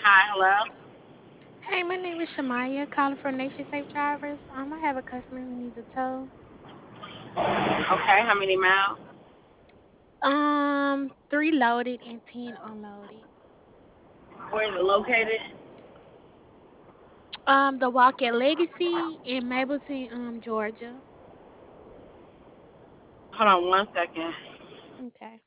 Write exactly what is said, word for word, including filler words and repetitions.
Hi, hello. Hey, my name is Shamaya, calling from Nation Safe Drivers. Um, I have a customer who needs a tow. Okay, how many miles? Um, three loaded and ten unloaded. Where is it located? Um, the Walk at Legacy in Mableton, um, Georgia. Hold on one second. Okay.